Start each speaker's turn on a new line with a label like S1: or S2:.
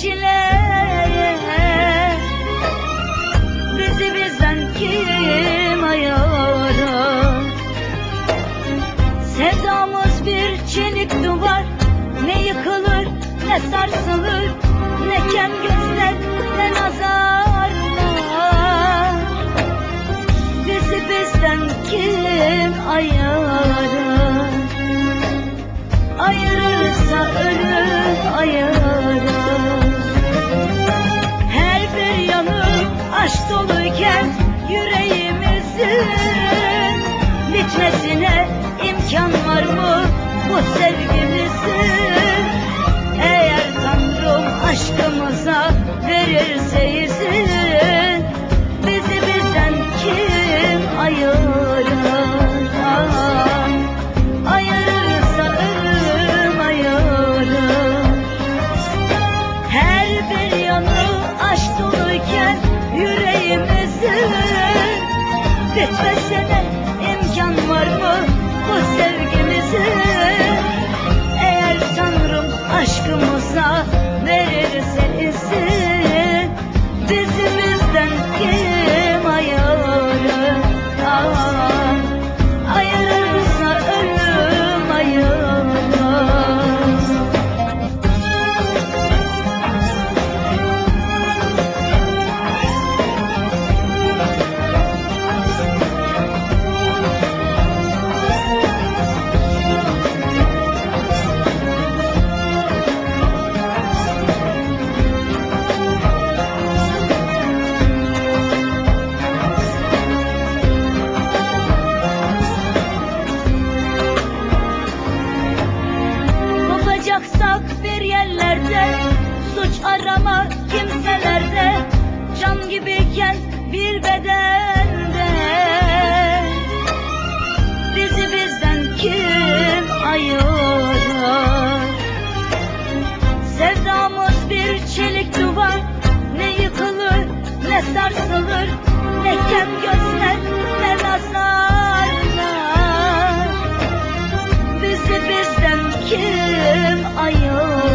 S1: çileye, bizi bizden kim ayırar? Sevdamız bir çelik duvar, ne yıkılır ne sarsılır, ne kem gözler ne nazarlar. Bizi bizden kim ayırar? Ayırırsa ölüm ayırar. Her bir yanı aşk doluyken yüreğimizin bitmesine imkan var mı bu sevgimizin? Eğer Tanrım aşkımıza verirse izin, bizi bizden kim ayırar? Ayırırsa ölüm ayırar. Her bir yanı aşk doluyken yüreğimizin bitmesine imkan var mı bu sevgimizin? Eğer Tanrım aşkımıza verirse izin, bizi bizden kim ayırır? Ayırırsa ölüm ayırır. Kopacaksak bir yerlerde, suç arama kimselerde, can gibiyken bir bedende, bizi bizden kim ayırar? Sevdamız bir çelik duvar, ne yıkılır ne sarsılır, ne kem gözler ne nazarlar. Bizi bizden kim ayırar?